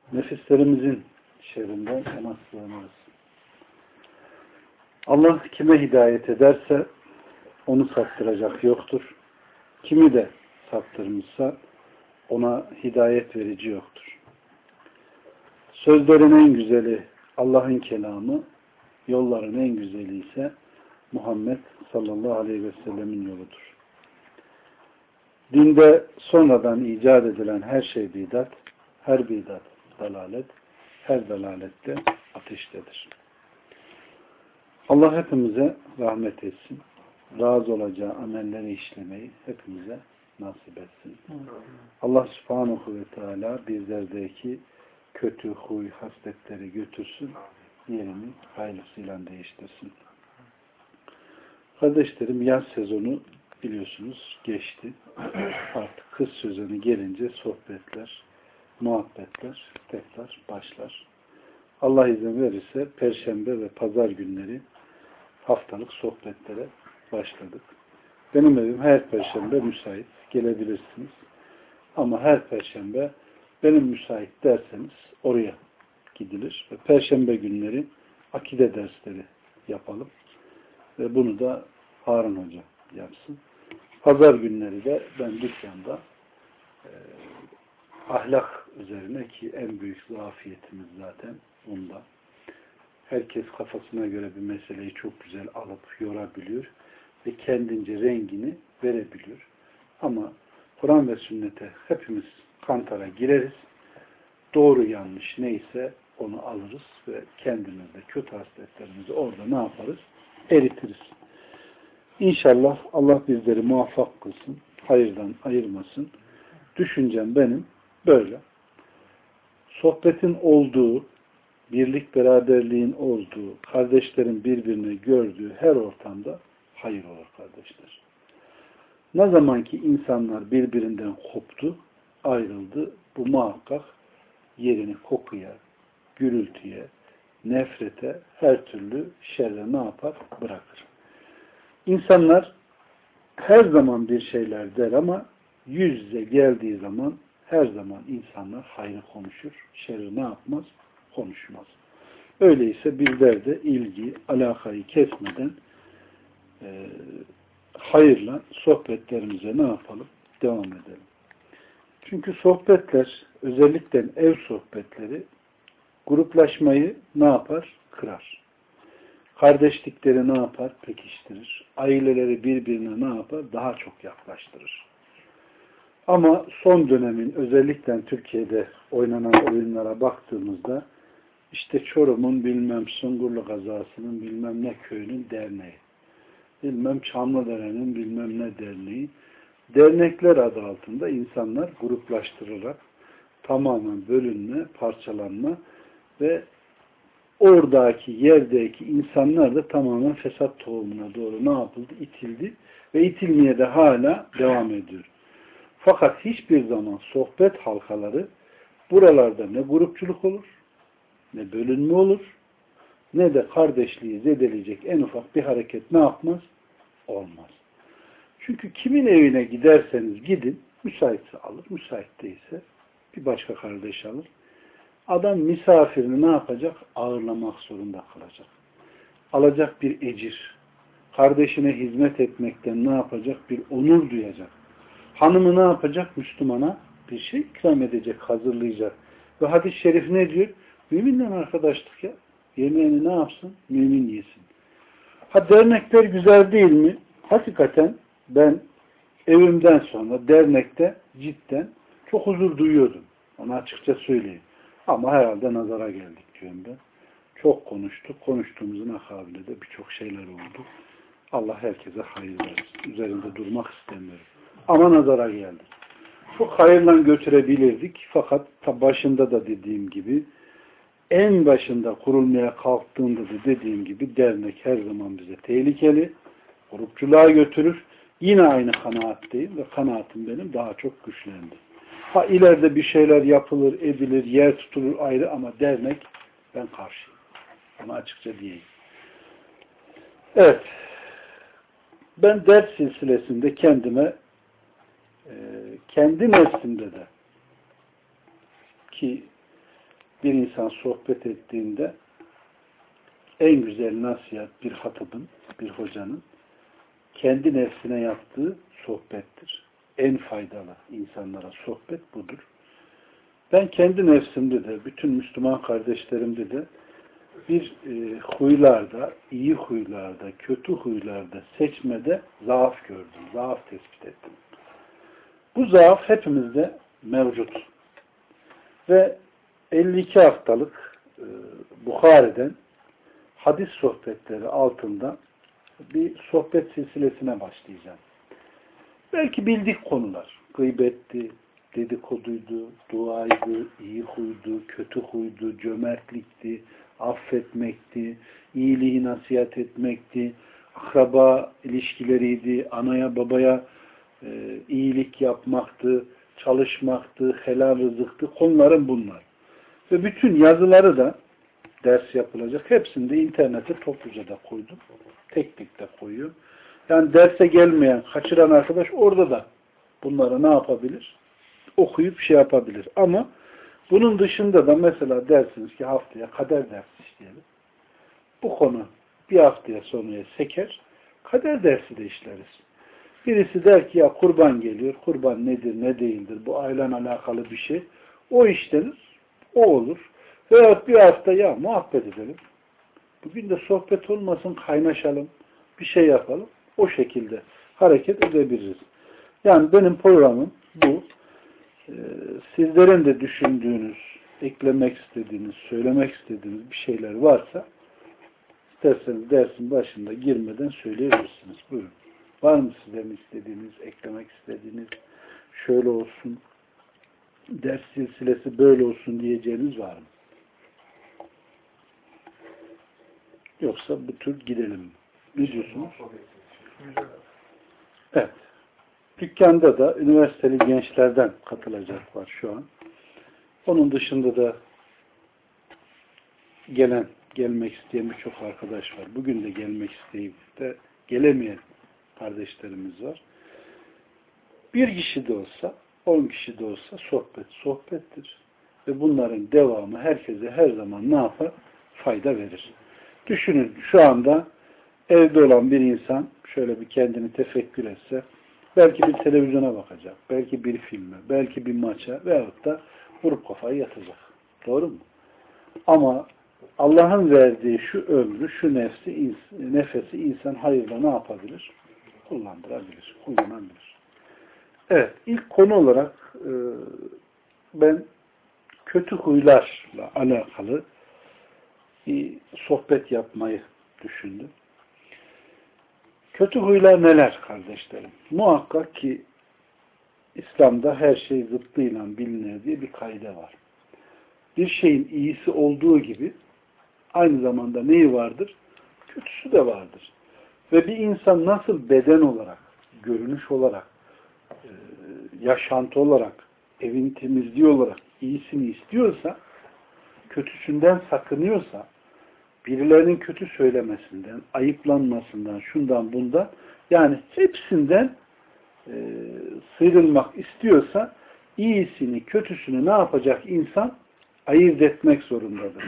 Nefislerimizin şerrinden ona sığınırız. Allah kime hidayet ederse onu saptıracak yoktur. Kimi de saptırmışsa ona hidayet verici yoktur. Sözlerin en güzeli Allah'ın kelamı, yolların en güzeli ise Muhammed sallallahu aleyhi ve sellemin yoludur. Dinde sonradan icat edilen her şey bidat, her bidat dalalet, her dalalette ateştedir. Allah hepimize rahmet etsin. Razı olacağı amelleri işlemeyi hepimize nasip etsin. Allah subhanahu ve teala bizlerdeki kötü huy, hasletleri götürsün. Yerini hayırlısıyla değiştirsin. Kardeşlerim, yaz sezonu biliyorsunuz geçti. Artık kış sezonu gelince sohbetler, muhabbetler tekrar başlar. Allah izin verirse Perşembe ve Pazar günleri haftalık sohbetlere başladık. Benim evim her Perşembe müsait. Gelebilirsiniz. Ama her Perşembe benim müsait derseniz oraya gidilir. Ve Perşembe günleri akide dersleri yapalım. Ve bunu da Harun Hoca yapsın. Pazar günleri de ben dükkanda ahlak üzerine, ki en büyük zafiyetimiz zaten bunda. Herkes kafasına göre bir meseleyi çok güzel alıp yorabiliyor ve kendince rengini verebiliyor. Ama Kur'an ve sünnete hepimiz kantara gireriz. Doğru yanlış neyse onu alırız ve kendimizde kötü hasletlerimizi orada ne yaparız? Eritiriz. İnşallah Allah bizleri muvaffak kılsın, hayırdan ayırmasın. Düşüncem benim böyle. Sohbetin olduğu, birlik beraberliğin olduğu, kardeşlerin birbirini gördüğü her ortamda hayır olur kardeşler. Ne zaman ki insanlar birbirinden koptu, ayrıldı, bu muhakkak yerini kokuya, gürültüye, nefrete, her türlü şerre ne yapar? Bırakır. İnsanlar her zaman bir şeyler der ama yüz yüze geldiği zaman her zaman insanlar hayrı konuşur, şerri ne yapmaz? Konuşmaz. Öyleyse bizler de ilgi, alakayı kesmeden hayırla sohbetlerimize ne yapalım? Devam edelim. Çünkü sohbetler, özellikle ev sohbetleri gruplaşmayı ne yapar? Kırar. Kardeşlikleri ne yapar? Pekiştirir. Aileleri birbirine ne yapar? Daha çok yaklaştırır. Ama son dönemin özellikle Türkiye'de oynanan oyunlara baktığımızda işte Çorum'un bilmem Sungurlu kazasının bilmem ne köyünün derneği, bilmem Çamlıdere'nin bilmem ne derneği, dernekler adı altında insanlar gruplaştırılarak tamamen bölünme, parçalanma ve oradaki yerdeki insanlar da tamamen fesat tohumuna doğru ne yapıldı? İtildi ve itilmeye de hala devam ediyor. Fakat hiçbir zaman sohbet halkaları buralarda ne grupçuluk olur, ne bölünme olur, ne de kardeşliği zedeleyecek en ufak bir hareket ne yapmaz? Olmaz. Çünkü kimin evine giderseniz gidin, müsaitse alır, müsait değilse bir başka kardeş alır. Adam misafirini ne yapacak? Ağırlamak zorunda kalacak. Alacak bir ecir. Kardeşine hizmet etmekten ne yapacak? Bir onur duyacak. Hanımı ne yapacak? Müslümana bir şey ikram edecek, hazırlayacak. Ve hadis-i şerif ne diyor? Müminle arkadaşlık ya. Yemeğini ne yapsın? Mümin yesin. Ha, dernekler güzel değil mi? Hakikaten ben evimden sonra dernekte cidden çok huzur duyuyordum. Onu açıkça söyleyeyim. Ama herhalde nazara geldik diyorum ben. Çok konuştuk. Konuştuğumuzun akabinde de birçok şeyler oldu. Allah herkese hayır versin. Üzerinde durmak istemiyorum. Ama nazara geldik. Çok hayırla götürebilirdik. Fakat başında da dediğim gibi, en başında kurulmaya kalktığında da dediğim gibi dernek her zaman bize tehlikeli. Grupçuluğa götürür. Yine aynı kanaatteyim ve kanaatim benim daha çok güçlendi. Ha, ileride bir şeyler yapılır, edilir, yer tutulur ayrı ama dernek ben karşıyım. Ama açıkça diyeyim. Evet. Ben ders silsilesinde kendime kendi nefsimde de ki bir insan sohbet ettiğinde en güzel nasihat bir hatibin, bir hocanın kendi nefsine yaptığı sohbettir. En faydalı insanlara sohbet budur. Ben kendi nefsimde de, bütün Müslüman kardeşlerimde de bir huylarda, iyi huylarda, kötü huylarda seçmede zaaf gördüm, zaaf tespit ettim. Bu zaaf hepimizde mevcut. Ve 52 haftalık Bukhari'den hadis sohbetleri altında bir sohbet silsilesine başlayacağım. Belki bildik konular. Gıybetti, dedikoduydu, duaydı, iyi huydu, kötü huydu, cömertlikti, affetmekti, iyiliği nasihat etmekti, akraba ilişkileriydi, anaya babaya iyilik yapmaktı, çalışmaktı, helal rızıktı. Konuların bunlar. Ve bütün yazıları da ders yapılacak. Hepsini de internete topluca da koydum. Tek tek de koyuyor. Yani derse gelmeyen, kaçıran arkadaş orada da bunları ne yapabilir? Okuyup şey yapabilir. Ama bunun dışında da mesela dersiniz ki haftaya kader dersi işleyelim. Bu konu bir haftaya sonraya seker. Kader dersi de işleriz. Birisi der ki ya kurban geliyor. Kurban nedir, ne değildir? Bu ailen alakalı bir şey. O işlenir. O olur. Veyahut bir hafta ya muhabbet edelim. Bugün de sohbet olmasın, kaynaşalım. Bir şey yapalım. O şekilde hareket edebiliriz. Yani benim programım bu. Sizlerin de düşündüğünüz, eklemek istediğiniz, söylemek istediğiniz bir şeyler varsa isterseniz dersin başında girmeden söyleyebilirsiniz. Buyurun. Var mı sizlerin istediğiniz, eklemek istediğiniz, şöyle olsun, ders silsilesi böyle olsun diyeceğiniz var mı? Yoksa bu tür gidelim. Ne diyorsunuz? Evet. Dükkanda da üniversiteli gençlerden katılacak var şu an. Onun dışında da gelmek isteyen birçok arkadaş var. Bugün de gelmek isteyip de gelemeyen kardeşlerimiz var. Bir kişi de olsa, 10 kişi de olsa sohbettir. Ve bunların devamı herkese her zaman ne yapar? Fayda verir. Düşünün şu anda evde olan bir insan şöyle bir kendini tefekkür etse belki bir televizyona bakacak, belki bir filme, belki bir maça veyahut da vurup kafayı yatacak. Doğru mu? Ama Allah'ın verdiği şu ömrü, şu nefesi insan hayırla ne yapabilir? Kullanabilir. Evet, ilk konu olarak ben kötü huylarla alakalı bir sohbet yapmayı düşündüm. Kötü huylar neler kardeşlerim? Muhakkak ki İslam'da her şey zıttıyla bilinir diye bir kaide var. Bir şeyin iyisi olduğu gibi aynı zamanda neyi vardır? Kötüsü de vardır. Ve bir insan nasıl beden olarak, görünüş olarak, yaşantı olarak, evin temizliği olarak iyisini istiyorsa, kötüsünden sakınıyorsa, birilerinin kötü söylemesinden, ayıplanmasından, şundan bundan, yani hepsinden sıyrılmak istiyorsa, iyisini, kötüsünü ne yapacak insan? Ayırt etmek zorundadır.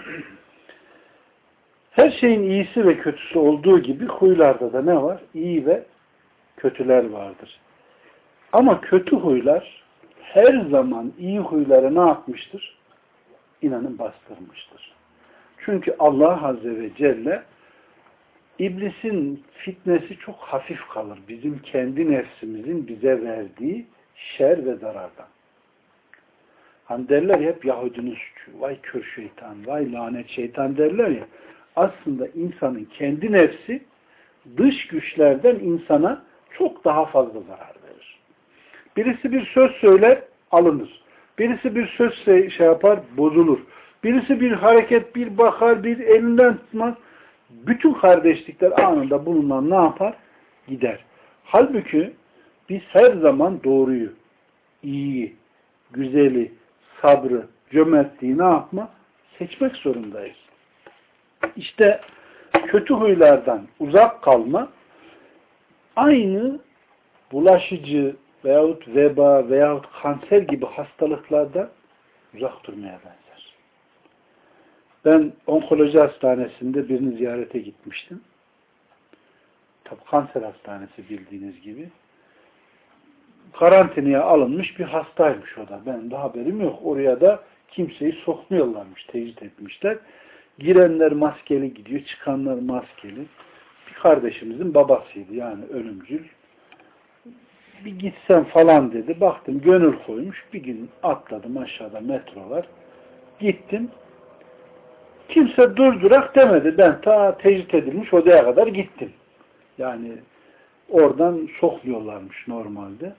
Her şeyin iyisi ve kötüsü olduğu gibi huylarda da ne var? İyi ve kötüler vardır. Ama kötü huylar her zaman iyi huyları ne yapmıştır? İnanın bastırmıştır. Çünkü Allah Azze ve Celle İblisin fitnesi çok hafif kalır. Bizim kendi nefsimizin bize verdiği şer ve zarardan. Hani derler ya hep Yahudinin suçu, vay kör şeytan, vay lanet şeytan derler ya. Aslında insanın kendi nefsi dış güçlerden insana çok daha fazla zarar verir. Birisi bir söz söyler, alınır. Birisi bir söz şey yapar, bozulur. Birisi bir hareket, bir bakar, bir elinden tutmaz. Bütün kardeşlikler anında bulunan ne yapar? Gider. Halbuki biz her zaman doğruyu, iyiyi, güzeli, sabrı, cömertliği ne yapma? Seçmek zorundayız. İşte kötü huylardan uzak kalma aynı bulaşıcı veyahut veba veyahut kanser gibi hastalıklardan uzak durmaya benzer. Ben onkoloji hastanesinde birini ziyarete gitmiştim. Tabii kanser hastanesi bildiğiniz gibi. Karantinaya alınmış bir hastaymış o da. Benim de haberim yok. Oraya da kimseyi sokmuyorlarmış. Tecrit etmişler. Girenler maskeli gidiyor. Çıkanlar maskeli. Bir kardeşimizin babasıydı. Yani ölümcül. Bir gitsem falan dedi. Baktım gönül koymuş. Bir gün atladım aşağıda metrolar. Gittim. Kimse durdurak demedi. Ben ta tecrit edilmiş odaya kadar gittim. Yani oradan sokmuyorlarmış normalde.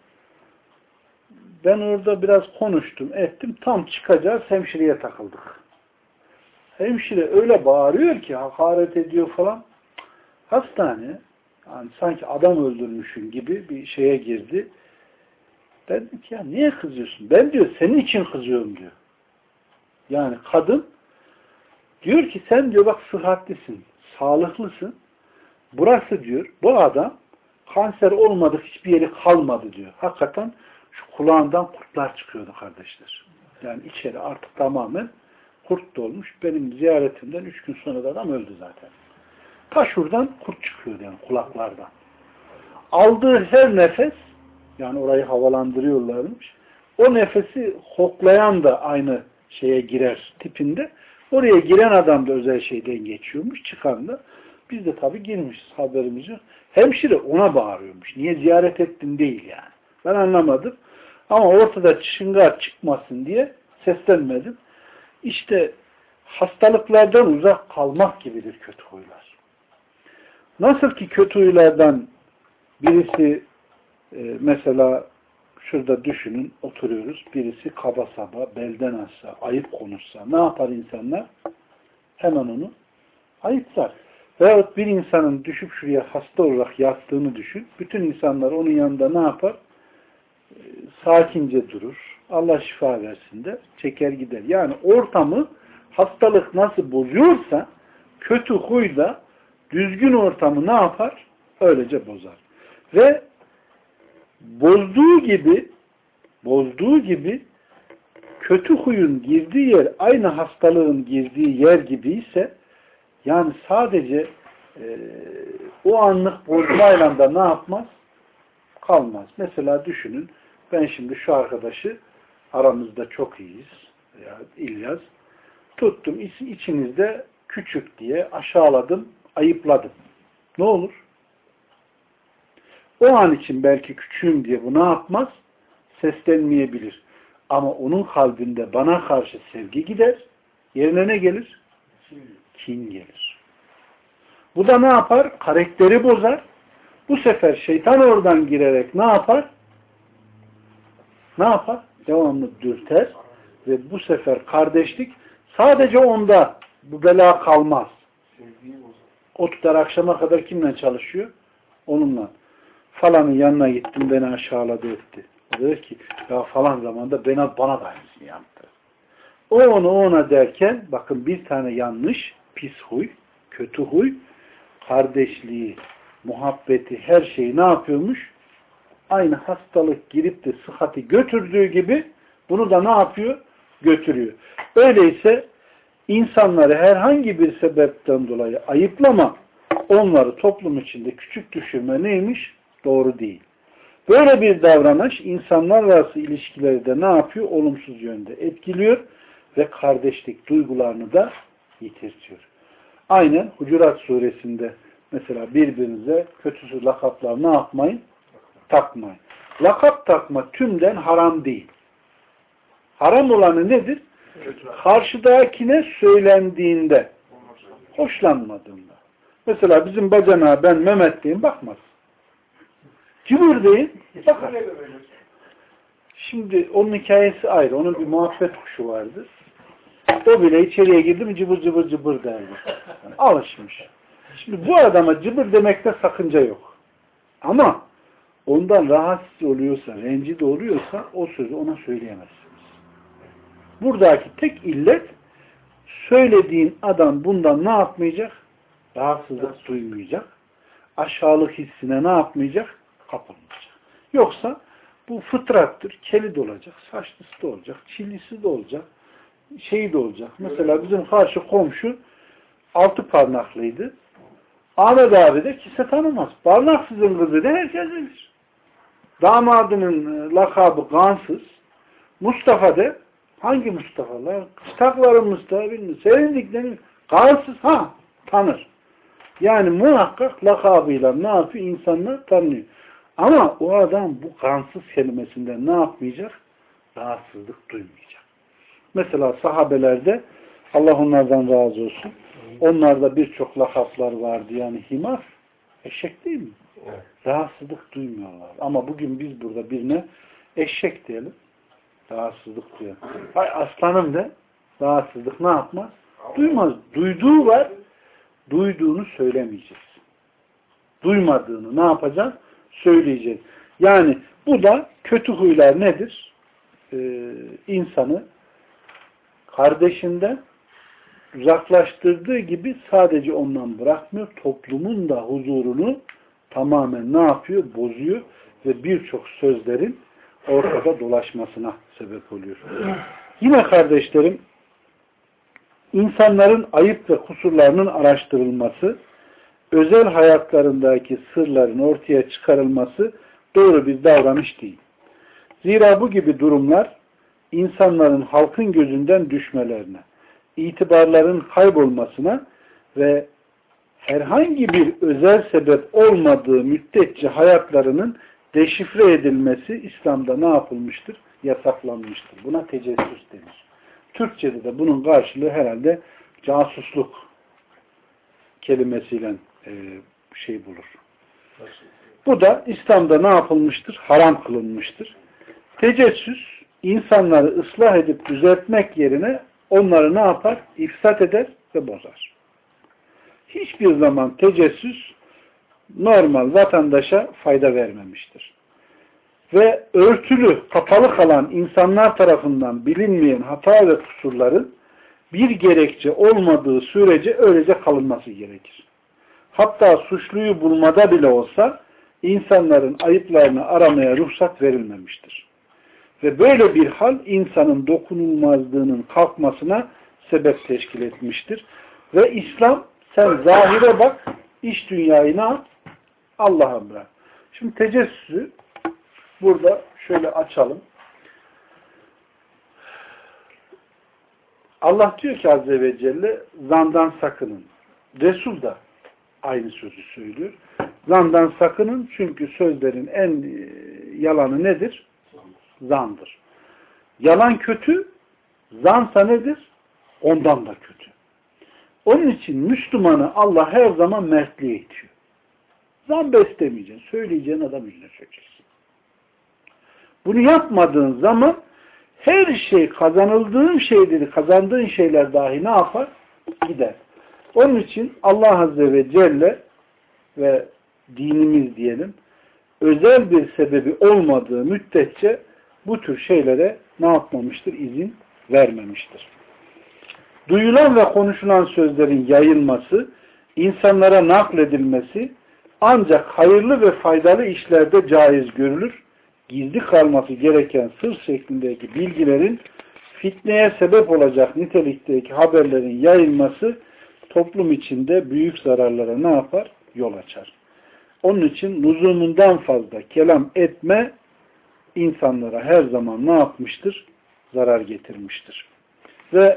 Ben orada biraz konuştum, ettim. Tam çıkacağız, hemşireye takıldık. Hemşire öyle bağırıyor ki, hakaret ediyor falan. Hastane, yani sanki adam öldürmüşün gibi bir şeye girdi. Ben dedim ki ya niye kızıyorsun? Ben diyor senin için kızıyorum diyor. Yani kadın diyor ki sen diyor bak sıhhatlisin, sağlıklısın. Burası diyor, bu adam kanser olmadık hiçbir yeri kalmadı diyor. Hakikaten şu kulağından kurtlar çıkıyordu kardeşler. Yani içeri artık tamamen kurt dolmuş. Benim ziyaretimden 3 gün sonra da adam öldü zaten. Ta şuradan kurt çıkıyordu yani kulaklardan. Aldığı her nefes, yani orayı havalandırıyorlarmış. O nefesi koklayan da aynı şeye girer tipinde. Oraya giren adam da özel şeyden geçiyormuş. Çıkan da. Biz de tabii girmişiz haberimiz yok. Hemşire ona bağırıyormuş. Niye ziyaret ettin değil yani. Ben anlamadım. Ama ortada çıngar çıkmasın diye seslenmedim. İşte hastalıklardan uzak kalmak gibidir kötü huylar. Nasıl ki kötü huylardan birisi mesela şurada düşünün oturuyoruz. Birisi kaba saba, belden aşağı, ayıp konuşsa ne yapar insanlar? Hemen onu ayıplar. Veyahut bir insanın düşüp şuraya hasta olarak yattığını düşün. Bütün insanlar onun yanında ne yapar? Sakince durur. Allah şifa versin de çeker gider. Yani ortamı hastalık nasıl bozuyorsa kötü huy da düzgün ortamı ne yapar? Öylece bozar. Ve bozduğu gibi kötü huyun girdiği yer aynı hastalığın girdiği yer gibi ise yani sadece o anlık bozmayla da ne yapmaz? Kalmaz. Mesela düşünün ben şimdi şu arkadaşı aramızda çok iyiyiz. İlyas. Tuttum içinizde küçük diye aşağıladım, ayıpladım. Ne olur? O an için belki küçüğüm diye bu ne yapmaz? Seslenmeyebilir. Ama onun kalbinde bana karşı sevgi gider. Yerine ne gelir? Kin gelir. Bu da ne yapar? Karakteri bozar. Bu sefer şeytan oradan girerek ne yapar? Ne yapar? Devamlı dürter ve bu sefer kardeşlik sadece onda bu bela kalmaz. O tutar akşama kadar kimle çalışıyor? Onunla. Falanın yanına gittim beni aşağıladı etti. O der ki ya falan zamanda bana da aynısını yaptı. O ona derken bakın bir tane yanlış, pis huy, kötü huy, kardeşliği, muhabbeti, her şeyi ne yapıyormuş? Aynı hastalık girip de sıhhati götürdüğü gibi bunu da ne yapıyor? Götürüyor. Öyleyse insanları herhangi bir sebepten dolayı ayıplama, onları toplum içinde küçük düşürme neymiş? Doğru değil. Böyle bir davranış insanlar arası ilişkileri de ne yapıyor? Olumsuz yönde etkiliyor ve kardeşlik duygularını da yitirtiyor. Aynen Hucurat suresinde mesela birbirinize kötüsü lakaplar ne yapmayın? Takmayın. Lakap takma tümden haram değil. Haram olanı nedir? Karşıdakine söylendiğinde, hoşlanmadığında. Mesela bizim bacana ben Mehmet diyeyim bakmaz. Cıvır deyin bakar. Şimdi onun hikayesi ayrı. Onun bir muhabbet kuşu vardı. O bile içeriye girdi mi cıbır cıbır cıbır derdi. Yani alışmış. Şimdi bu adama cıbır demekte sakınca yok. Ama ondan rahatsız oluyorsa, rencide oluyorsa o sözü ona söyleyemezsiniz. Buradaki tek illet söylediğin adam bundan ne yapmayacak? Rahatsızlık duymayacak. Aşağılık hissine ne yapmayacak? Kapılmayacak. Yoksa bu fıtrattır. Keli de olacak, saçlısı da olacak, çillisi de olacak. şeyi de olacak. Mesela bizim karşı komşu 6 parmaklıydı. Ahmet abi de kimse tanımaz. Parmaksızın kızı da herkes bilir. Damadının lakabı Gansız. Mustafa de hangi Mustafa'lar? Kıstakların Mustafa bilmiyor. Sevindiklerini Gansız tanır. Yani muhakkak lakabıyla ne yapıyor? İnsanlar tanıyor. Ama o adam bu Gansız kelimesinden ne yapmayacak? Rahatsızlık duymayacak. Mesela sahabelerde Allah onlardan razı olsun. Onlarda birçok lakaplar vardı. Yani himar, eşek değil mi? Evet. Rahatsızlık duymuyorlar. Ama bugün biz burada birine eşek diyelim. Rahatsızlık duyuyor. Hay aslanım de rahatsızlık ne yapmaz? Duymaz. Duyduğu var. Duyduğunu söylemeyeceğiz. Duymadığını ne yapacağız? Söyleyeceğiz. Yani bu da kötü huylar nedir? İnsanı kardeşinden uzaklaştırdığı gibi sadece ondan bırakmıyor. Toplumun da huzurunu tamamen ne yapıyor? Bozuyor ve birçok sözlerin ortada dolaşmasına sebep oluyor. Yine kardeşlerim, insanların ayıp ve kusurlarının araştırılması, özel hayatlarındaki sırların ortaya çıkarılması doğru bir davranış değil. Zira bu gibi durumlar insanların halkın gözünden düşmelerine, itibarların kaybolmasına ve herhangi bir özel sebep olmadığı müddetçe hayatlarının deşifre edilmesi İslam'da ne yapılmıştır? Yasaklanmıştır. Buna tecessüs denir. Türkçe'de de bunun karşılığı herhalde casusluk kelimesiyle bulur. Bu da İslam'da ne yapılmıştır? Haram kılınmıştır. Tecessüs insanları ıslah edip düzeltmek yerine onları ne yapar? İfsat eder ve bozar. Hiçbir zaman tecessüs normal vatandaşa fayda vermemiştir. Ve örtülü, kapalı kalan insanlar tarafından bilinmeyen hata ve kusurların bir gerekçe olmadığı sürece öylece kalınması gerekir. Hatta suçluyu bulmada bile olsa insanların ayıplarını aramaya ruhsat verilmemiştir. Ve böyle bir hal insanın dokunulmazlığının kalkmasına sebep teşkil etmiştir. Ve İslam sen zahire bak, iç dünyayı ne yap? Allah'a bırak. Şimdi tecessüsü burada şöyle açalım. Allah diyor ki Azze ve Celle zandan sakının. Resul da aynı sözü söylüyor. Zandan sakının çünkü sözlerin en yalanı nedir? Zandır. Yalan kötü, zansa nedir? Ondan da kötü. Onun için Müslümanı Allah her zaman mertliğe itiyor. Zan beslemeyeceksin. Söyleyeceğin adam yüzüne çökeceksin. Bunu yapmadığın zaman her şey kazandığın şeyler dahi ne yapar? Gider. Onun için Allah Azze ve Celle ve dinimiz diyelim özel bir sebebi olmadığı müddetçe bu tür şeylere ne yapmamıştır? İzin vermemiştir. Duyulan ve konuşulan sözlerin yayılması, insanlara nakledilmesi ancak hayırlı ve faydalı işlerde caiz görülür. Gizli kalması gereken sır şeklindeki bilgilerin fitneye sebep olacak nitelikteki haberlerin yayılması toplum içinde büyük zararlara ne yapar? Yol açar. Onun için lüzumundan fazla kelam etme insanlara her zaman ne yapmıştır? Zarar getirmiştir. Ve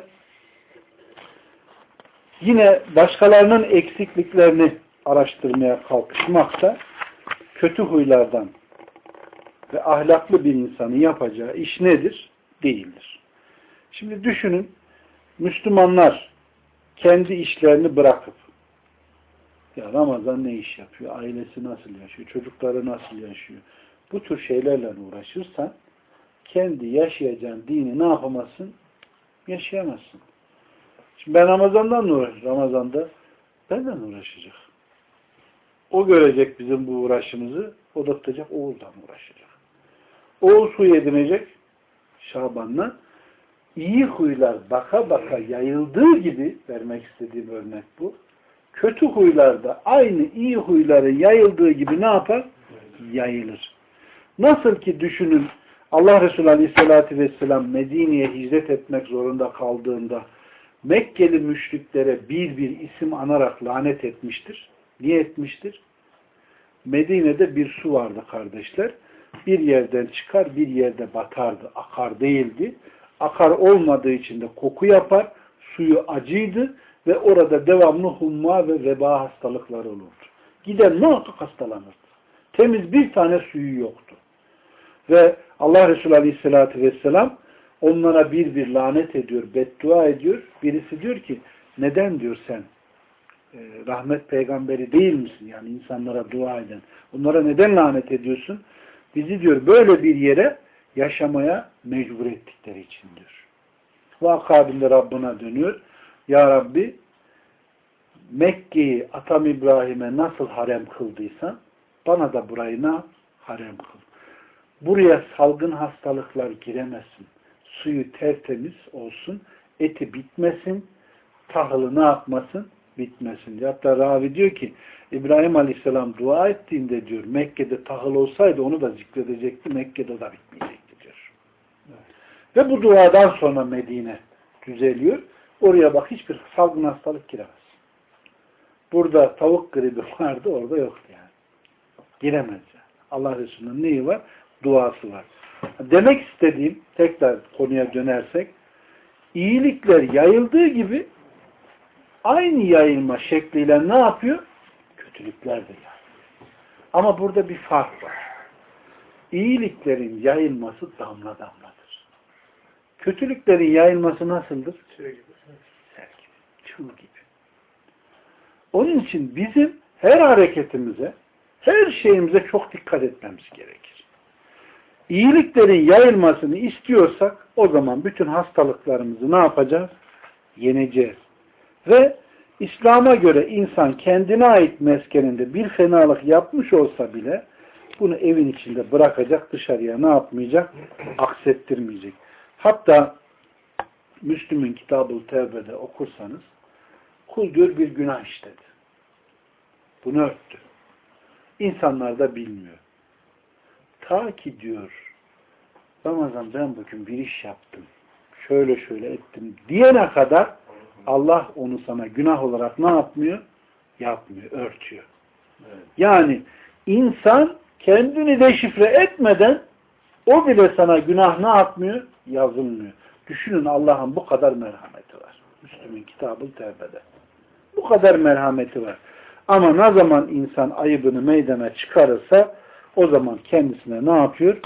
yine başkalarının eksikliklerini araştırmaya kalkışmak da kötü huylardan ve ahlaklı bir insanın yapacağı iş nedir? Değildir. Şimdi düşünün, Müslümanlar kendi işlerini bırakıp ya Ramazan ne iş yapıyor? Ailesi nasıl yaşıyor? Çocukları nasıl yaşıyor? Bu tür şeylerle uğraşırsan kendi yaşayacağın dini ne yapamazsın? Yaşayamazsın. Şimdi ben Ramazan'dan uğraşıyorum. Ramazan'da benden uğraşacak. O görecek bizim bu uğraşımızı. O da tutacak, oğuldan uğraşacak. Oğul su edinecek Şaban'la. İyi huylar baka baka yayıldığı gibi, vermek istediğim örnek bu. Kötü huylar da aynı iyi huyların yayıldığı gibi ne yapar? Yayılır. Nasıl ki düşünün Allah Resulü Aleyhisselatü Vesselam Medine'ye hicret etmek zorunda kaldığında Mekkeli müşriklere bir bir isim anarak lanet etmiştir. Niye etmiştir? Medine'de bir su vardı kardeşler. Bir yerden çıkar, bir yerde batardı. Akar değildi. Akar olmadığı için de koku yapar. Suyu acıydı ve orada devamlı humma ve veba hastalıkları olurdu. Giden muhakkak hastalanırdı. Temiz bir tane suyu yoktu. Ve Allah Resulü Aleyhisselatü Vesselam onlara bir bir lanet ediyor, beddua ediyor. Birisi diyor ki, neden diyor sen rahmet peygamberi değil misin? Yani insanlara dua eden. Onlara neden lanet ediyorsun? Bizi diyor böyle bir yere yaşamaya mecbur ettikleri için diyor. Ve akabinde Rabbına dönüyor. Ya Rabbi, Mekke'yi atam İbrahim'e nasıl harem kıldıysan bana da burayı harem kıl. Buraya salgın hastalıklar giremesin. Suyu tertemiz olsun. Eti bitmesin. Tahılı ne yapmasın? Bitmesin. Hatta ravi diyor ki İbrahim Aleyhisselam dua ettiğinde diyor Mekke'de tahıl olsaydı onu da zikredecekti. Mekke'de da bitmeyecekti diyor. Evet. Ve bu duadan sonra Medine düzeliyor. Oraya bak hiçbir salgın hastalık giremez. Burada tavuk gribi vardı orada yoktu yani. Giremez yani. Allah Resulü'nün neyi var? Duası var. Demek istediğim tekrar konuya dönersek iyilikler yayıldığı gibi aynı yayılma şekliyle ne yapıyor? Kötülükler de yayılıyor. Ama burada bir fark var. İyiliklerin yayılması damla damladır. Kötülüklerin yayılması nasıldır? Sel gibi. Çığ gibi. Onun için bizim her hareketimize, her şeyimize çok dikkat etmemiz gerekir. İyiliklerin yayılmasını istiyorsak o zaman bütün hastalıklarımızı ne yapacağız? Yeneceğiz. Ve İslam'a göre insan kendine ait meskeninde bir fenalık yapmış olsa bile bunu evin içinde bırakacak, dışarıya ne yapmayacak? Aksettirmeyecek. Hatta Müslüm'ün Kitab-ı Tevbe'de okursanız kul diyor bir günah işledi. Bunu örttü. İnsanlar da bilmiyor. Ta ki diyor Ramazan ben bugün bir iş yaptım. Şöyle şöyle ettim diyene kadar Allah onu sana günah olarak ne yapmıyor? Yapmıyor, örtüyor. Evet. Yani insan kendini deşifre etmeden o bile sana günah ne yapmıyor? Yazılmıyor. Düşünün Allah'ın bu kadar merhameti var. Müslüm'ün Kitab-ı Tevbe'de. Bu kadar merhameti var. Ama ne zaman insan ayıbını meydana çıkarırsa o zaman kendisine ne yapıyor?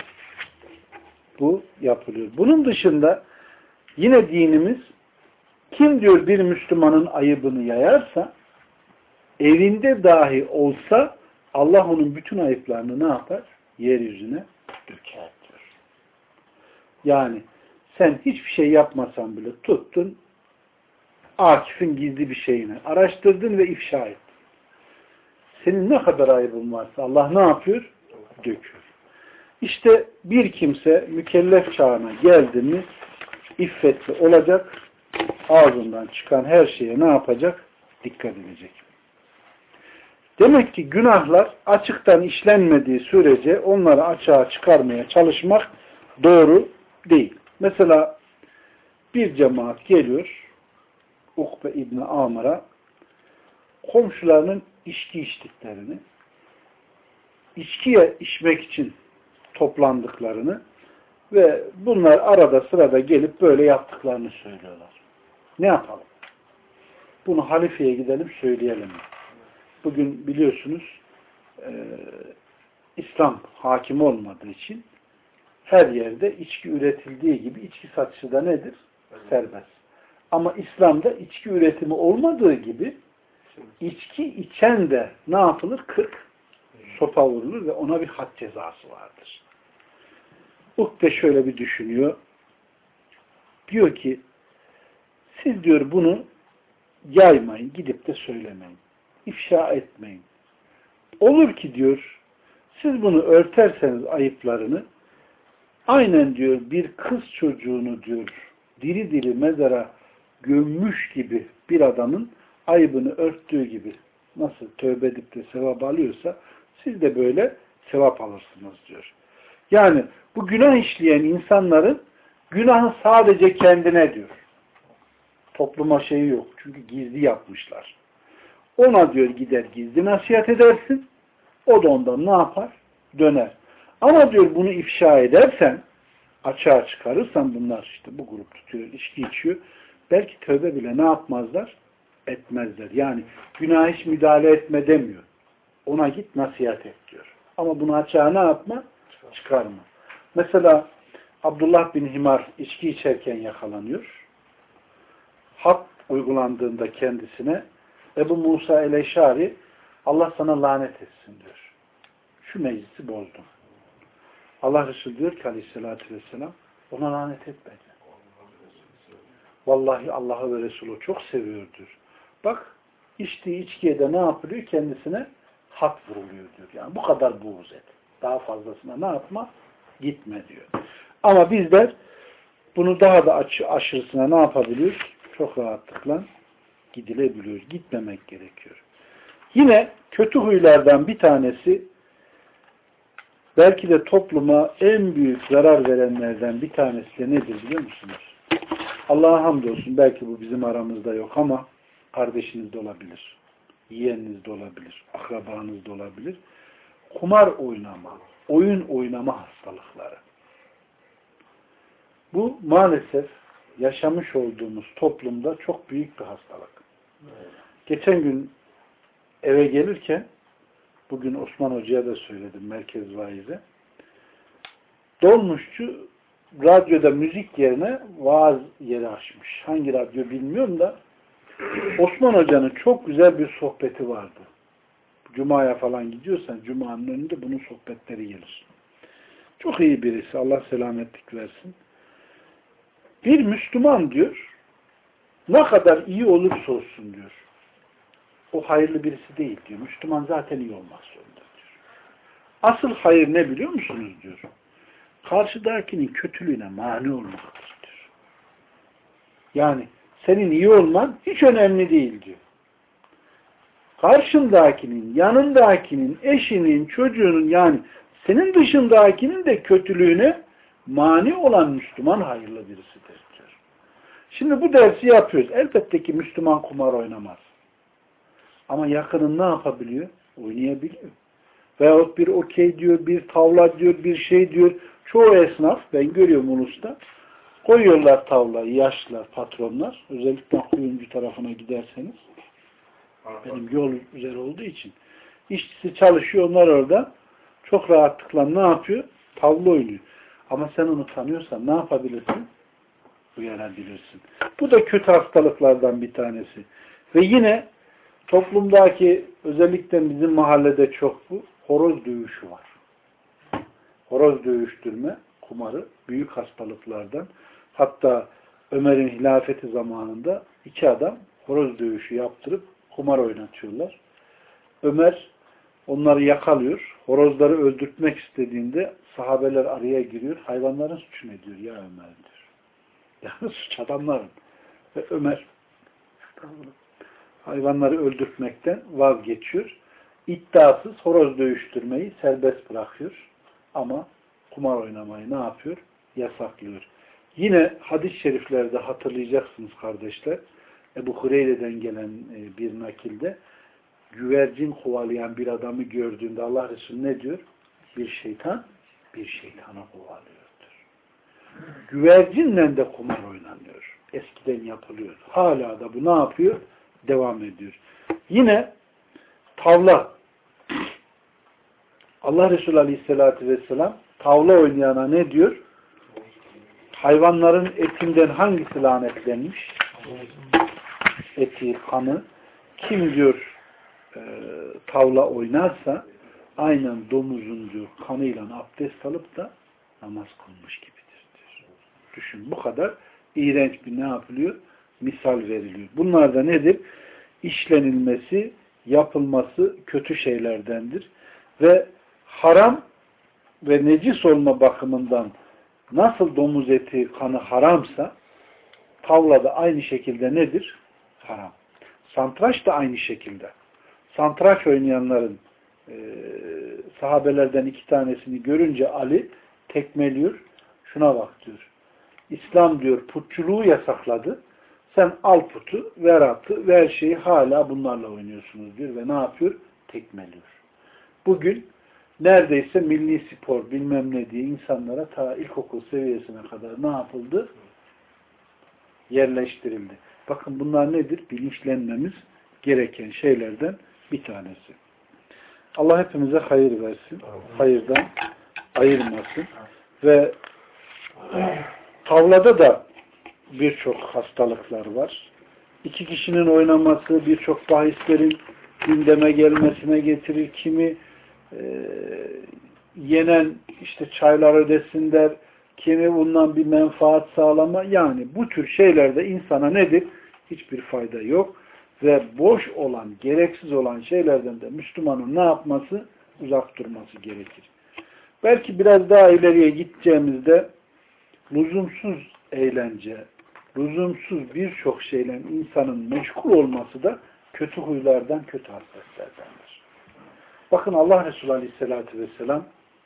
Bu yapılıyor. Bunun dışında yine dinimiz kim diyor bir Müslümanın ayıbını yayarsa evinde dahi olsa Allah onun bütün ayıplarını ne yapar? Yeryüzüne döker diyor. Yani sen hiçbir şey yapmasan bile tuttun Akif'in gizli bir şeyini araştırdın ve ifşa ettin. Senin ne kadar ayıbın varsa Allah ne yapıyor? Döküyor. İşte bir kimse mükellef çağına geldi mi iffetli olacak, ağzından çıkan her şeye ne yapacak? Dikkat edecek. Demek ki günahlar açıktan işlenmediği sürece onları açığa çıkarmaya çalışmak doğru değil. Mesela bir cemaat geliyor Ukbe İbni Amr'a komşularının içki içtiklerini, içkiye içmek için toplandıklarını ve bunlar arada sırada gelip böyle yaptıklarını söylüyorlar. Ne yapalım? Bunu halifeye gidelim söyleyelim. Bugün biliyorsunuz İslam hakim olmadığı için her yerde içki üretildiği gibi içki satışı da nedir? Serbest. Ama İslam'da içki üretimi olmadığı gibi içki içen de ne yapılır? 40 sopa vurulur ve ona bir had cezası vardır. Ukbe şöyle bir düşünüyor. Diyor ki siz diyor bunu yaymayın, gidip de söylemeyin. İfşa etmeyin. Olur ki diyor siz bunu örterseniz ayıplarını aynen diyor bir kız çocuğunu diyor diri diri mezara gömmüş gibi bir adamın ayıbını örttüğü gibi nasıl tövbe edip de sevap alıyorsa siz de böyle sevap alırsınız diyor. Yani bu günah işleyen insanların günahı sadece kendine diyor. Topluma şeyi yok. Çünkü gizli yapmışlar. Ona diyor gider gizli nasihat edersin. O da ondan ne yapar? Döner. Ama diyor bunu ifşa edersen, açığa çıkarırsan bunlar işte bu grup tutuyor, içki içiyor. Belki tövbe bile ne yapmazlar? Etmezler. Yani günah hiç müdahale etme demiyor. Ona git nasihat et diyor. Ama bunu açığa ne yapma? Çıkarma. Mesela Abdullah bin Himar içki içerken yakalanıyor. Had uygulandığında kendisine Ebu Musa el-Eşari Allah sana lanet etsin diyor. Şu meclisi bozdum. Allah Resulü diyor ki aleyhissalatü vesselam ona lanet etmedi. Vallahi Allah'ı ve Resulü çok seviyordur. Bak içtiği içkiye de ne yapılıyor? Kendisine hat vuruluyor diyor. Yani bu kadar buğz et. Daha fazlasına ne yapma? Gitme diyor. Ama bizler bunu daha da aşırısına ne yapabiliyoruz? Çok rahatlıkla gidilebiliyor. Gitmemek gerekiyor. Yine kötü huylardan bir tanesi belki de topluma en büyük zarar verenlerden bir tanesi de nedir biliyor musunuz? Allah'a hamdolsun belki bu bizim aramızda yok ama kardeşiniz de olabilir. Yeğeniniz de olabilir. Akrabanız da olabilir. Kumar oynama, oyun oynama hastalıkları. Bu maalesef yaşamış olduğumuz toplumda çok büyük bir hastalık. Evet. Geçen gün eve gelirken bugün Osman Hoca'ya da söyledim merkez vaize. Dolmuşçu radyoda müzik yerine vaaz yeri açmış. Hangi radyo bilmiyorum da Osman Hoca'nın çok güzel bir sohbeti vardı. Cuma'ya falan gidiyorsan Cuma'nın önünde bunun sohbetleri gelir. Çok iyi birisi. Allah selametlik versin. Bir Müslüman diyor ne kadar iyi olursa olsun diyor. O hayırlı birisi değil diyor. Müslüman zaten iyi olmak zorunda diyor. Asıl hayır ne biliyor musunuz diyor. Karşıdakinin kötülüğüne mani olmaktır diyor. Yani senin iyi olman hiç önemli değil diyor. Karşındakinin, yanındakinin, eşinin, çocuğunun yani senin dışındakinin de kötülüğüne mani olan Müslüman hayırlı birisidir diyor. Şimdi bu dersi yapıyoruz. Elbette ki Müslüman kumar oynamaz. Ama yakının ne yapabiliyor? Oynayabiliyor. Veyahut bir okey diyor, bir tavla diyor, bir şey diyor. Çoğu esnaf, ben görüyorum Ulus'ta, koyuyorlar tavlayı, yaşlılar, patronlar. Özellikle kuyumcu tarafına giderseniz. Benim yol üzeri olduğu için. İşçisi çalışıyor, onlar orada. Çok rahatlıkla ne yapıyor? Tavla oynuyor. Ama sen onu tanıyorsan ne yapabilirsin? Uyarabilirsin. Bu da kötü hastalıklardan bir tanesi. Ve yine toplumdaki özellikle bizim mahallede çok bu horoz dövüşü var. Horoz dövüştürme, kumarı büyük hastalıklardan. Hatta Ömer'in hilafeti zamanında 2 adam horoz dövüşü yaptırıp kumar oynatıyorlar. Ömer onları yakalıyor. Horozları öldürtmek istediğinde sahabeler araya giriyor. Hayvanların suçu ne diyor ya Ömer diyor. Yani suç adamların. Ve Ömer hayvanları öldürtmekten vazgeçiyor. İddiasız horoz dövüştürmeyi serbest bırakıyor. Ama kumar oynamayı ne yapıyor? Yasaklıyor. Yine hadis-i şeriflerde hatırlayacaksınız kardeşler. Ebu Hureyre'den gelen bir nakilde güvercin kovalayan bir adamı gördüğünde Allah Resulü ne diyor? Bir şeytan bir şeytanı kovalıyordur. Güvercinle de kumar oynanıyor. Eskiden yapılıyor. Hala da bu ne yapıyor? Devam ediyor. Yine tavla. Allah Resulü Aleyhisselatü Vesselam tavla oynayana ne diyor? Hayvanların etinden hangisi lanetlenmiş? Eti, kanı. Kim diyor tavla oynarsa aynen domuzun diyor kanıyla abdest alıp da namaz kılmış gibidir diyor. Düşün bu kadar iğrenç bir ne yapılıyor? Misal veriliyor. Bunlar da nedir? İşlenilmesi, yapılması kötü şeylerdendir. Ve haram ve necis olma bakımından nasıl domuz eti, kanı haramsa tavla da aynı şekilde nedir? Haram. Santraç da aynı şekilde. Santraç oynayanların sahabelerden 2 tanesini görünce Ali tekmeliyor. Şuna bak diyor. İslam diyor putçuluğu yasakladı. Sen al putu, ver atı, ver şeyi hala bunlarla oynuyorsunuz diyor ve ne yapıyor? Tekmeliyor. Bugün neredeyse milli spor bilmem ne diye insanlara ta ilkokul seviyesine kadar ne yapıldı? Yerleştirildi. Bakın bunlar nedir? Bilinçlenmemiz gereken şeylerden bir tanesi. Allah hepimize hayır versin. Hayırdan ayırmasın. Ve tavlada da birçok hastalıklar var. İki kişinin oynaması birçok bahislerin gündeme gelmesine getirir. Kimi yenen işte çaylar ödesin der. Kimi bundan bir menfaat sağlama. Yani bu tür şeylerde insana nedir? Hiçbir fayda yok. Ve boş olan, gereksiz olan şeylerden de Müslümanın ne yapması? Uzak durması gerekir. Belki biraz daha ileriye gideceğimizde lüzumsuz eğlence, lüzumsuz birçok şeyle insanın meşgul olması da kötü huylardan, kötü hasletlerdendir. Bakın Allah Resulü Aleyhisselatü Vesselam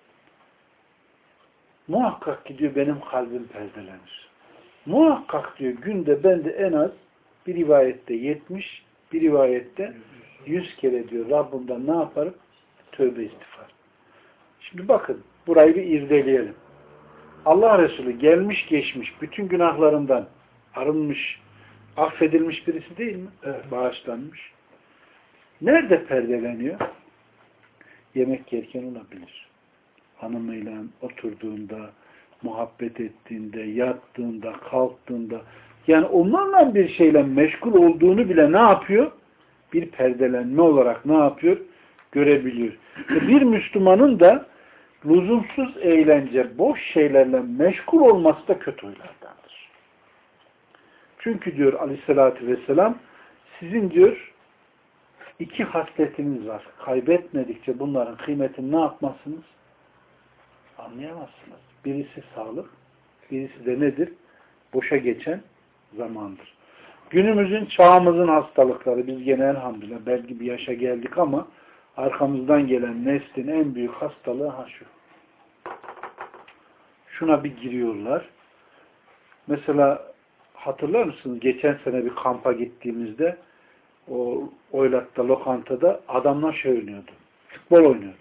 muhakkak ki diyor benim kalbim perdelenir. Muhakkak diyor günde bende en az bir rivayette 70, bir rivayette 100 kere diyor Rabbimden ne yaparım? Tövbe istiğfar. Şimdi bakın burayı bir irdeleyelim. Allah Resulü gelmiş geçmiş bütün günahlarından arınmış, affedilmiş birisi değil mi? Evet. Bağışlanmış. Nerede perdeleniyor? Yemek yerken olabilir. Hanımıyla oturduğunda, muhabbet ettiğinde, yattığında, kalktığında, yani onlarla bir şeyle meşgul olduğunu bile ne yapıyor? Bir perdelenme olarak ne yapıyor? Görebiliyor. Bir Müslümanın da lüzumsuz eğlence, boş şeylerle meşgul olması da kötü huylardandır. Çünkü diyor Aleyhisselatü Vesselam sizin diyor iki hasletiniz var. Kaybetmedikçe bunların kıymetini ne yapmazsınız? Anlayamazsınız. Birisi sağlık, birisi de nedir? Boşa geçen zamandır. Günümüzün, çağımızın hastalıkları, biz gene elhamdülillah belki bir yaşa geldik ama arkamızdan gelen neslin en büyük hastalığı şu. Şuna bir giriyorlar. Mesela hatırlar mısınız? Geçen sene bir kampa gittiğimizde o Oylat'ta, lokantada adamlar şey oynuyordu. Futbol oynuyordu.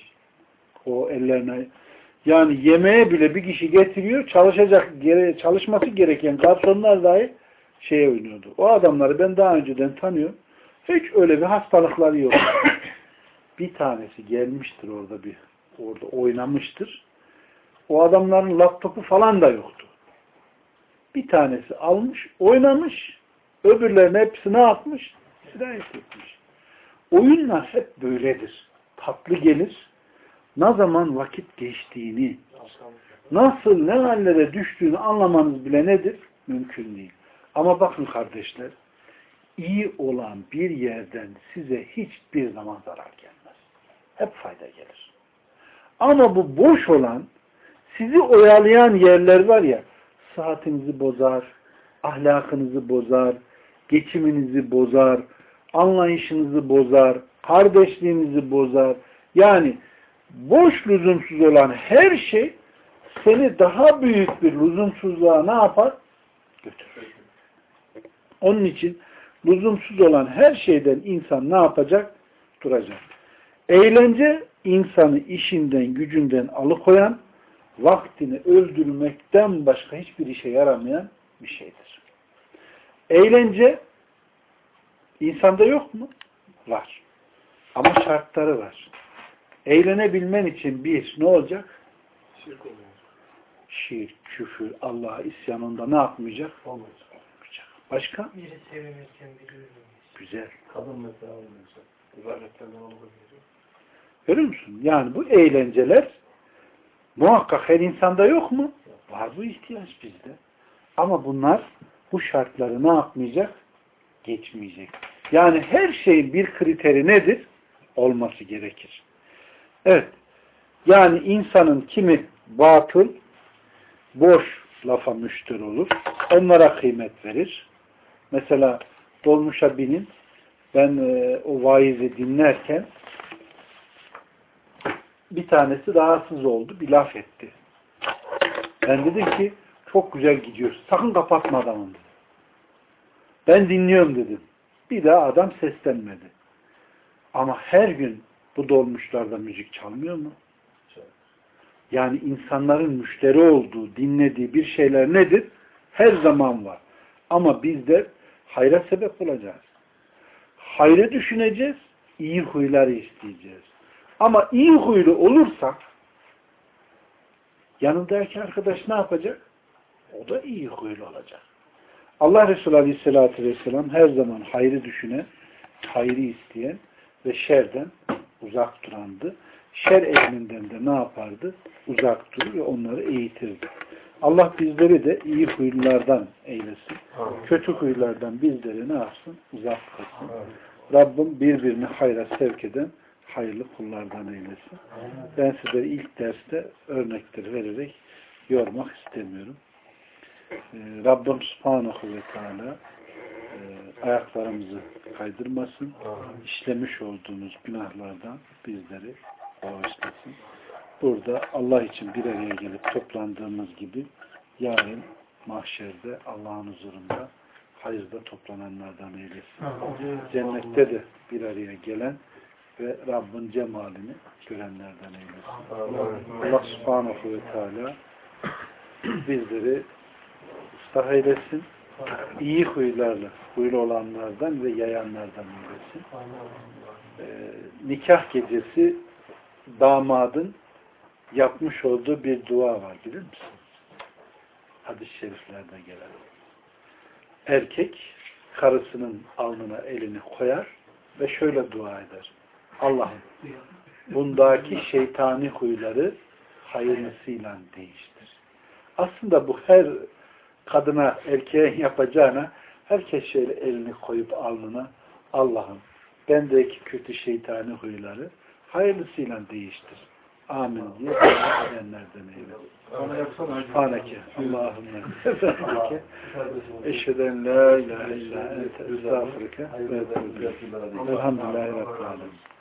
O ellerine yani yemeğe bile bir kişi getiriyor, çalışması gereken garsonlar dahi şeye oynuyordu. O adamları ben daha önceden tanıyorum. Hiç öyle bir hastalıkları yok. Bir tanesi gelmiştir orada oynamıştır. O adamların laptopu falan da yoktu. Bir tanesi almış, oynamış, öbürlerine hepsi ne yapmış? Sirayet etmiş. Oyunlar hep böyledir. Tatlı gelir. Ne zaman vakit geçtiğini, nasıl ne hallere düştüğünü anlamanız bile nedir? Mümkün değil. Ama bakın kardeşler, iyi olan bir yerden size hiçbir zaman zarar gelmez. Hep fayda gelir. Ama bu boş olan, sizi oyalayan yerler var ya, saatinizi bozar, ahlakınızı bozar, geçiminizi bozar, anlayışınızı bozar, kardeşliğinizi bozar. Yani boş lüzumsuz olan her şey seni daha büyük bir lüzumsuzluğa ne yapar? Götürür. Onun için lüzumsuz olan her şeyden insan ne yapacak? Duracak. Eğlence insanı işinden, gücünden alıkoyan, vaktini öldürmekten başka hiçbir işe yaramayan bir şeydir. Eğlence insanda yok mu? Var. Ama şartları var. Eğlenebilmen için bir, ne olacak? Şirk olacak. Şirk, küfür, Allah'a isyanında ne yapmayacak? Olmayacak. Başka? Biri sevinirken biri üzülmüş. Güzel. Kadın mesela olmayacak. İbadetlerden olmayacak. Görüyor musun? Yani bu eğlenceler muhakkak her insanda yok mu? Var bu ihtiyaç bizde. Ama bunlar bu şartları ne yapmayacak? Geçmeyecek. Yani her şeyin bir kriteri nedir? Olması gerekir. Evet. Yani insanın kimi batıl, boş lafa müşteri olur. Onlara kıymet verir. Mesela dolmuşa binin. Ben o vaizi dinlerken bir tanesi rahatsız oldu. Bir laf etti. Ben dedim ki çok güzel gidiyor. Sakın kapatma adamım dedim. Ben dinliyorum dedim. Bir daha adam seslenmedi. Ama her gün bu dolmuşlarda müzik çalmıyor mu? Yani insanların müşteri olduğu, dinlediği bir şeyler nedir? Her zaman var. Ama biz de hayra sebep olacağız. Hayrı düşüneceğiz, iyi huyları isteyeceğiz. Ama iyi huylu olursak yanındaki arkadaş ne yapacak? O da iyi huylu olacak. Allah Resulü Aleyhisselatü Vesselam her zaman hayrı düşünen, hayrı isteyen ve şerden uzak durandı. Şer ehlinden de ne yapardı? Uzak durur ve onları eğitirdi. Allah bizleri de iyi huylulardan eylesin. Kötü huylardan bizleri ne yapsın? Uzak kılsın. Rabbim birbirini hayra sevk eden hayırlı kullardan eylesin. Ben size ilk derste örnekleri vererek yormak istemiyorum. Rabbim Subhanahu ve Teala ayaklarımızı kaydırmasın. İşlemiş olduğumuz günahlardan bizleri bağışlasın. Burada Allah için bir araya gelip toplandığımız gibi yarın mahşerde Allah'ın huzurunda hayırda toplananlardan eylesin. Cennette de bir araya gelen ve Rabbin cemalini görenlerden eylesin. Allah Subhanahu ve Teala bizleri ıslah eylesin. İyi huylarla, huylu olanlardan ve yayanlardan eylesin. Nikah gecesi damadın yapmış olduğu bir dua var, bilir misin? Hadis-i şeriflerde gelen. Erkek karısının alnına elini koyar ve şöyle dua eder. Allah'ım bundaki şeytani huyları hayırlısıyla değiştir. Aslında bu her kadına, erkeğe yapacağına herkes şöyle elini koyup alnına Allah'ım bendeki kötü şeytani huyları hayırlısıyla değiştir. Amin diye edenlerden eylesin. Subhaneke Allahümme efendike eşheden la ilahe illa ente estağfurike ve etûbü ileyk. Elhamdülillahi Rabbil alemin.